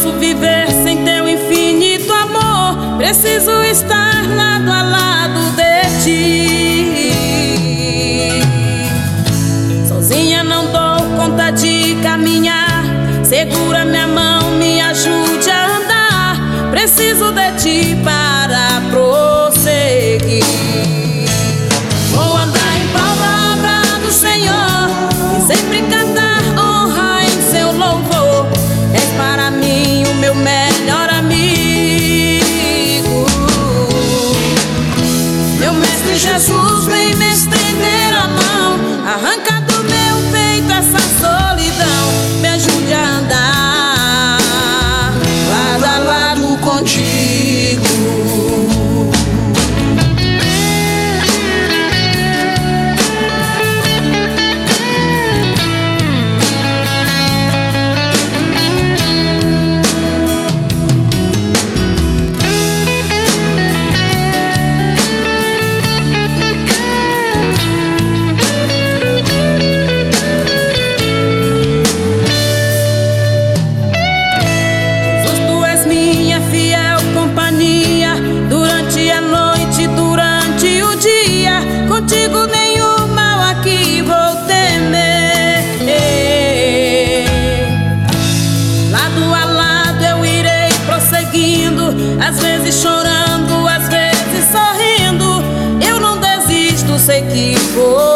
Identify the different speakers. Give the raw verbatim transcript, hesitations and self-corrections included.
Speaker 1: posso viver sem teu infinito amor. Preciso estar lado a lado de ti. Sozinha não dou conta de caminhar. Segura minha mão, me ajude a andar. Preciso de ti para prosseguir. Vou andar em palavra do Senhor e sempre cantar honra em seu louvor. És para mim o meu melhor amigo. Meu mestre Jesus, vem me estender a mão. Arranca do meu peito essa solidão. Me ajude a andar lado a lado contigo. Contigo nenhum mal aqui vou temer. Lado a lado eu irei prosseguindo, às vezes chorando, às vezes sorrindo. Eu não desisto, sei que vou